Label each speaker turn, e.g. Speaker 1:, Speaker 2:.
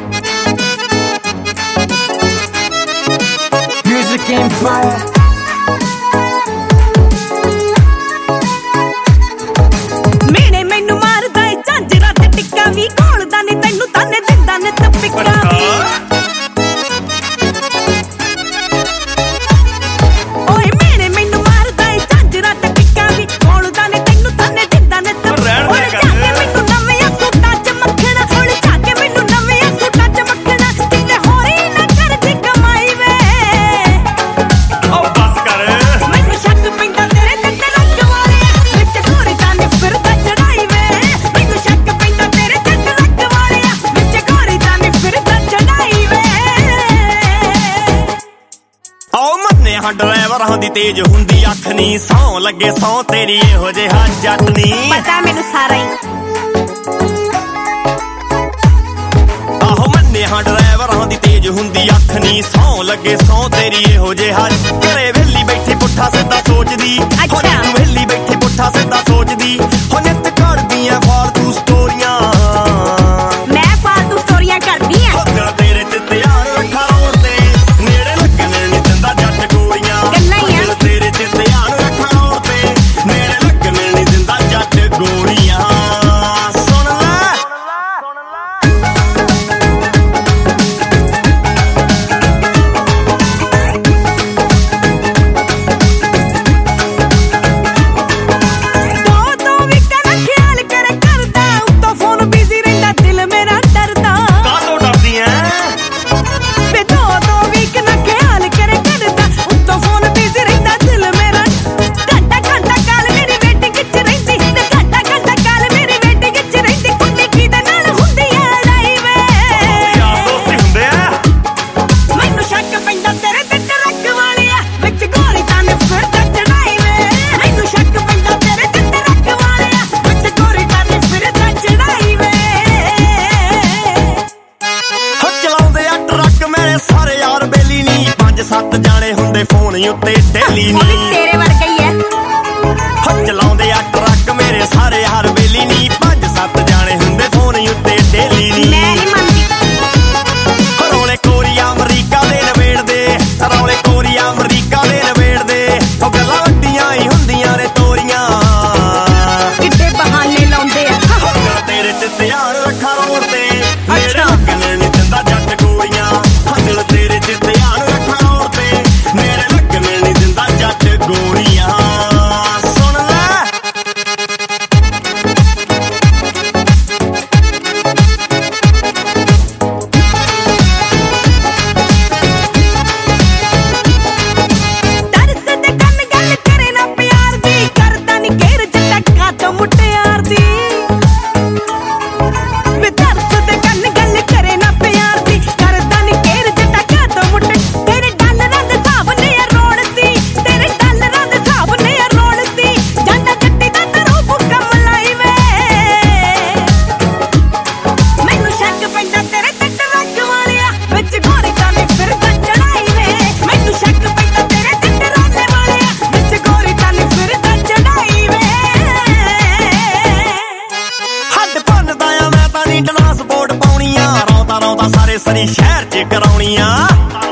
Speaker 1: Music Empire.
Speaker 2: मेने मैनू मारदा ए झांजरा ते टिक्का वी घोलदा ने तैनू ताने दिंदा ने तपिक्का वी ओए मेने मैनू मारदा ए झांजरा ते टिक्का वी घोलदा ने तैनू ताने दिंदा ने तपिक्का मैनू नवें सूटां च मक्खना हुण जाके मैनू नवें सूटां च मक्खना किते होरी ना कर दी कमाई वे
Speaker 3: ओ बस कर
Speaker 2: मैनू शक पैंदा तेरे ते रंग वाले विच घोरी ताने फिरदा चढ़ाई वे मैनू शक पैंदा तेरे ते रंग वाले विच घोरी ताने फिरदा चढ़ाई वे
Speaker 3: आओ मन्ने हां ड्राइवरां दी तेज हुंदी अख नी सौ लगे सौ तेरी एहो जिहा जट नी
Speaker 2: पता मैनू सारा ही
Speaker 3: आहो मन्ने हां ड्राइवरां दी तेज हुंदी अख नी सौ लगे सौ तेरी एहो जिहा घरे वेली बैठी पुੱਠਾ ਸਿੱਧਾ ਸੋਚਦੀ
Speaker 2: ਅੱਛਾ।
Speaker 3: ਤੂੰ ਵੇਲੀ ਬੈਠੀ ਪੁੱਠਾ ਸਿੱਧਾ ਸੋਚਦੀ ਹੋ ਨਿੱਤ ਘੜਦੀਆਂ ਫਾਲਤੂ ਸਟੋਰੀਆਂ
Speaker 2: मैं फालतू स्टोरियां करदी हां
Speaker 3: ਹੋਗਾ ਤੇਰੇ ਤੇ ਧਿਆਨ ਰੱਖਾ ਰੋਡ ਤੇ ਨੇੜੇ ਲੱਗਣ ਨਹੀਂ ਦਿੰਦਾ ਜੱਟ ਗੋਲੀਆਂ
Speaker 2: ਗੱਲਾਂ ਹੀ ਆ।
Speaker 3: ਤੇਰੇ ਤੇ ਧਿਆਨ ਰੱਖਾ ਰੋਡ ਤੇ ਨੇੜੇ ਲੱਗਣ ਨਹੀਂ ਦਿੰਦਾ ਜੱਟ ਗੋਲੀਆਂ ਸੁਣ ਲੈ
Speaker 2: दो वी करा ख्याल करे करदा उत्तों फोन बिजी रहिंदा दिल मेरा डरदा
Speaker 3: ਕਾਹਤੋਂ ਡਰਦੀ ਐ
Speaker 2: वे दो वीक ना ख्याल करे करदा उत्तों फोन बिजी रहिंदा दिल मेरा घंटा काल मेरी वेटिंग च रहिंदी ते घंटा काल मेरी वेटिंग च रहिंदी कुंडी किदे नाल हुंदी ऐ लड़ाई वे
Speaker 3: ਯਾਰ ਦੋਸਤੀ ਹੁੰਦੇ ਆ
Speaker 2: मैनू शक पैंदा तेरे ते ट्रक वालिया विच गोरी ताने फिरदा चढ़ाई वे मैनू शक पैंदा तेरे ते ट्रक वालिया विच गोरी ताने फिरदा चढ़ाई वे
Speaker 3: ਹੋ ਚਲਾਉਂਦੇ ਆ ਟਰੱਕ ਮੇਰੇ ਸਾਰੇ ਯਾਰ ਬੇਲੀ ਨਹੀਂ 5-7 ਜਾਣੇ ਹੁੰਦੇ ਫੋਨ ਉੱਤੇ ਡੇਲੀ
Speaker 2: वो भी
Speaker 3: ਨਹੀਂ
Speaker 2: तेरे वर्गा ही है
Speaker 3: ਹੋ ਚਲਾਉਂਦੇ ਆ ਟਰੱਕ ਮੇਰੇ ਸਾਰੇ ਯਾਰ ਬੇਲੀ ਨਹੀਂ 5-7 ਜਾਣੇ ਹੁੰਦੇ ਫੋਨ ਉੱਤੇ ਡੇਲੀ
Speaker 2: मैं
Speaker 3: ਨਹੀਂ
Speaker 2: नहीं मानती
Speaker 3: ਰੌਲੇ ਕੋਰੀਆ ਅਮਰੀਕਾ ਦੇ ਨਵੇੜਦੇ ਰੌਲੇ ਕੋਰੀਆ ਅਮਰੀਕਾ ਦੇ ਨਵੇੜਦੇ ਉਹ ਗੱਲਾਂ ਵੱਡੀਆਂ ਹੀ ਹੁੰਦੀਆਂ ਨੇ ਤੋਰੀਆਂ
Speaker 2: किड्डे बहाने लाउंदे आ
Speaker 3: ਹੋਗਾ ਤੇਰੇ ਤੇ ਧਿਆਨ ਰੱਖਾ ਰੋਡ ਤੇ ਨੇੜੇ
Speaker 2: ਅੱਛਾ।
Speaker 3: ਲੱਗਣ ਨਹੀਂ ਦਿੰਦਾ ਜੱਟ ਗੋਲੀਆਂ ਹੱਥਲ ਤੇਰੇ ਤੇ ਧਿਆਨ ਰੱਖਾ ਰੋਡ ਤੇ ਨੇੜੇ ਲੱਗਣ ਨਹੀਂ ਦਿੰਦਾ ਜੱਟ ਗੋਲੀਆਂ ਸੁਣ ਲੈ
Speaker 2: तरस दे कन गल करे ना प्यार दी करदा नी घेर जटका तो मुटियार दी वे तरस दे कन गल करे ना प्यार दी करदा नी घेर जटका तो मुट तेरे डॉलरां दे हिसाब ने रोड़ती तेरे डॉलरां दे हिसाब ने रोड़ती जांदा जट्टी दा तरू भुक्का मलाई वे मैनू शक पैंदा तेरे ते ट्रक वालिया विच गोरी ताने फिरदा चढ़ाई वे मैनू शक पैंदा तेरे ते टराले वालिया विच गोरी ताने फिरदा चढ़ाई वे
Speaker 3: ਹੱਡ ਭੰਨਦਾ ਆ ਮੈਂ ਤਾਂ ਨਹੀਂ ਟਰਾਂਸਪੋਰਟ ਪਾਉਣੀਆਂ ਰੌਂਦਾ ਰੌਂਦਾ ਸਾਰੇ ਸਰੀ ਸ਼ਹਿਰ 'ਚ ਕਰਾਉਣੀਆਂ